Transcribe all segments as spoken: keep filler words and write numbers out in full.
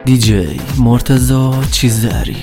دیجی مرتضی چیزدری.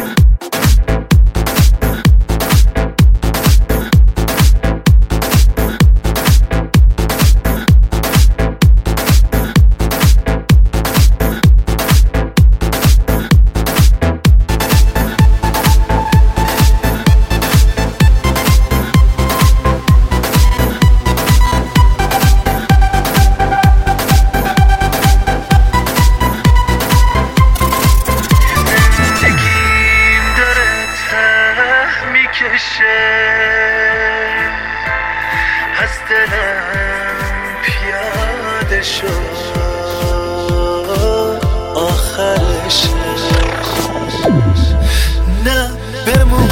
از دلم پیاده شد آخرش، نه بمون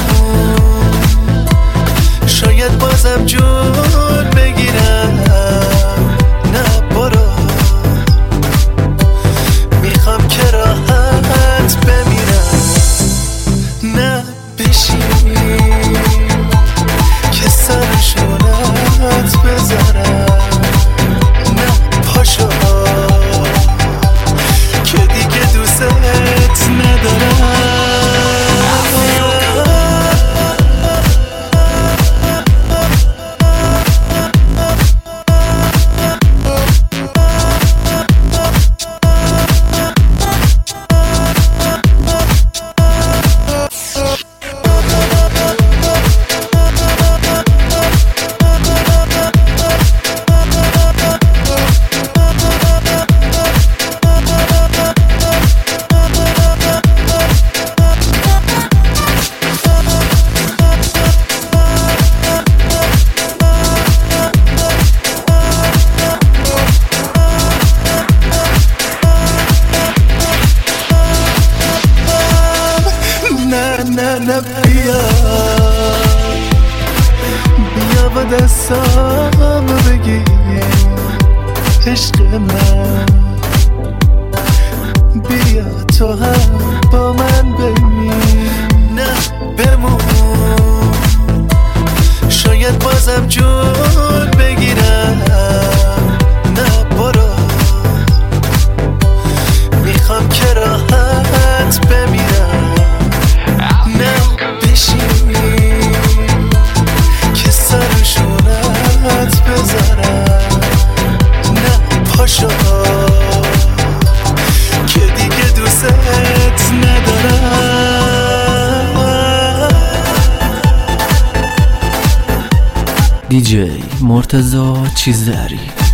شاید بازم جون بگیرم، نه برو میخوام که راحت بمیرم، نه بشین که سرشونت بذارم، نه پاشو که دیگه دوست ندارم. نه نه بیا بیا با دستام بگیر عشق من، بیا تو هم با من بمیر، نه بمون شاید بازم جون بگیرم، نه برو میخوام که راحت بمیرم، نه بشین که سرشونت بذارم، نه پاشو که دیگه دوست ندارم. دیجی مرتضی چیزدری.